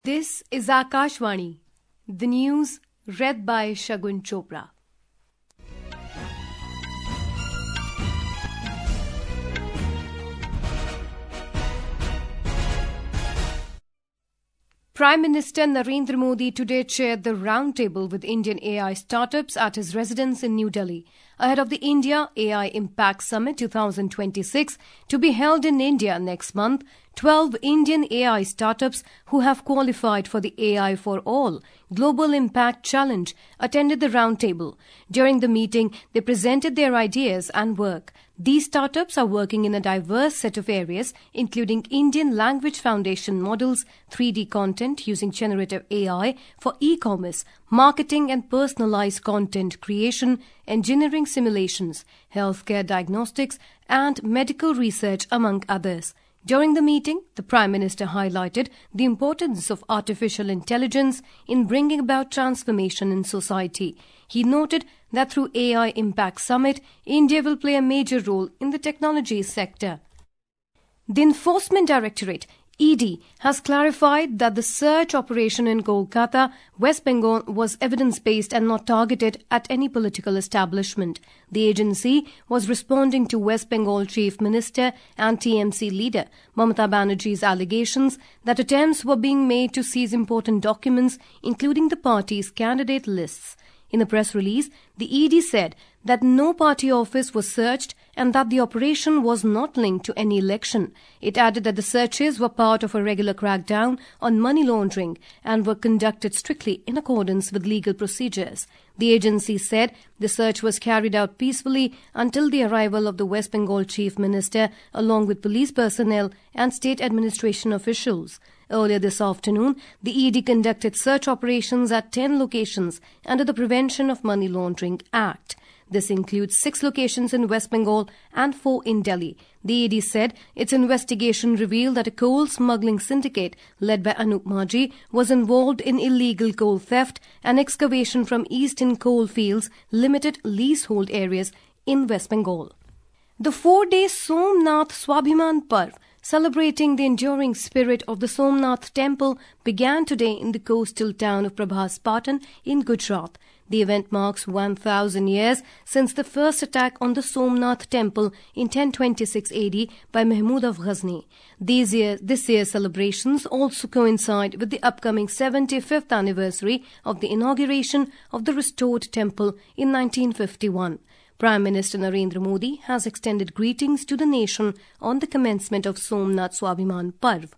This is Akashvani, the news read by Shagun Chopra. Prime Minister Narendra Modi today chaired the roundtable with Indian AI startups at his residence in New Delhi, ahead of the India AI Impact Summit 2026 to be held in India next month. 12 Indian AI startups who have qualified for the AI for All Global Impact Challenge attended the roundtable. During the meeting, they presented their ideas and work. These startups are working in a diverse set of areas, including Indian language foundation models, 3D content using generative AI for e-commerce, marketing and personalized content creation, engineering simulations, healthcare diagnostics, and medical research, among others. During the meeting, the Prime Minister highlighted the importance of artificial intelligence in bringing about transformation in society. He noted that through AI Impact Summit, India will play a major role in the technology sector. The Enforcement Directorate ED has clarified that the search operation in Kolkata, West Bengal was evidence-based and not targeted at any political establishment. The agency was responding to West Bengal Chief Minister and TMC leader Mamata Banerjee's allegations that attempts were being made to seize important documents, including the party's candidate lists. In a press release, the ED said that no party office was searched and that the operation was not linked to any election. It added that the searches were part of a regular crackdown on money laundering and were conducted strictly in accordance with legal procedures. The agency said the search was carried out peacefully until the arrival of the West Bengal Chief Minister along with police personnel and state administration officials. Earlier this afternoon, the ED conducted search operations at 10 locations under the Prevention of Money Laundering Act. This includes 6 locations in West Bengal and 4 in Delhi. The ED said its investigation revealed that a coal smuggling syndicate led by Anup Maji was involved in illegal coal theft and excavation from Eastern Coalfields Limited leasehold areas in West Bengal. The 4-day Somnath Swabhiman Parv, celebrating the enduring spirit of the Somnath temple, began today in the coastal town of Prabhas Patan in Gujarat. The event marks 1,000 years since the first attack on the Somnath temple in 1026 AD by Mahmud of Ghazni. This year's celebrations also coincide with the upcoming 75th anniversary of the inauguration of the restored temple in 1951. Prime Minister Narendra Modi has extended greetings to the nation on the commencement of Somnath Swabhiman Parv.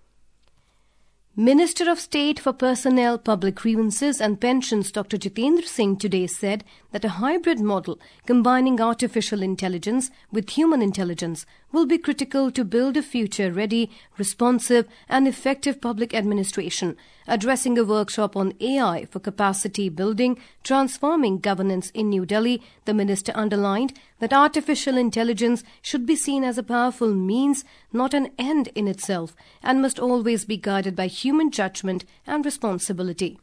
Minister of State for Personnel, Public Grievances and Pensions Dr. Jitendra Singh today said that a hybrid model combining artificial intelligence with human intelligence will be critical to build a future-ready, responsive and effective public administration. Addressing a workshop on AI for capacity building, transforming governance in New Delhi, the minister underlined that artificial intelligence should be seen as a powerful means, not an end in itself, and must always be guided by human judgment and responsibility.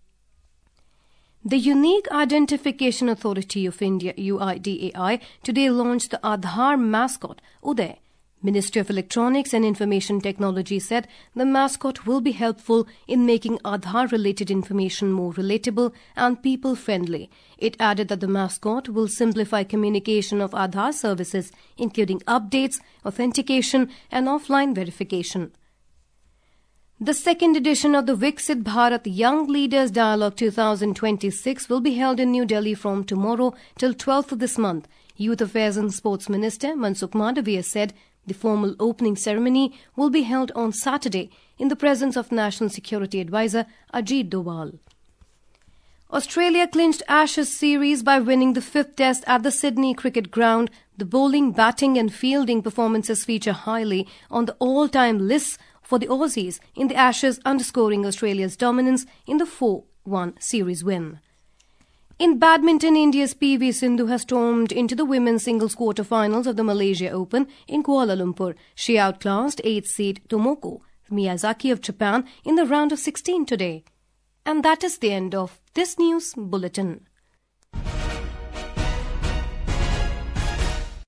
The Unique Identification Authority of India, UIDAI, today launched the Aadhaar mascot, Uday. Ministry of Electronics and Information Technology said the mascot will be helpful in making Aadhaar-related information more relatable and people-friendly. It added that the mascot will simplify communication of Aadhaar services, including updates, authentication, and offline verification. The second edition of the Viksit Bharat Young Leaders Dialogue 2026 will be held in New Delhi from tomorrow till 12th of this month. Youth Affairs and Sports Minister Mansukh Mandaviya said the formal opening ceremony will be held on Saturday in the presence of National Security Advisor Ajit Doval. Australia clinched Ashes series by winning the 5th Test at the Sydney Cricket Ground. The bowling, batting and fielding performances feature highly on the all-time lists for the Aussies in the Ashes, underscoring Australia's dominance in the 4-1 series win. In badminton, India's PV Sindhu has stormed into the women's singles quarter-finals of the Malaysia Open in Kuala Lumpur. She outclassed 8th seed Tomoko Miyazaki of Japan in the round of 16 today. And that is the end of this news bulletin.